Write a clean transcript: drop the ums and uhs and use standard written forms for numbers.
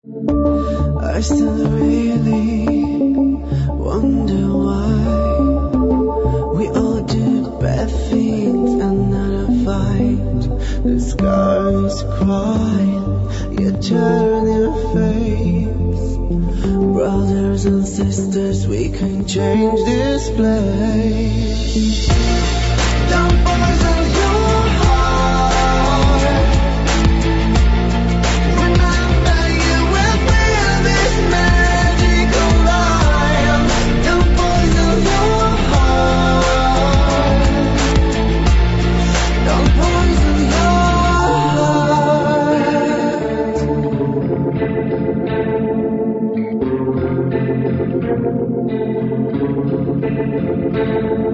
I still really wonder why we all do bad things and not a fight. The skies cry, you turn your face. Brothers and sisters, we can change this place. Don't poison your heart. Remember you will feel this magical light. Don't poison your heart. Don't poison your heart.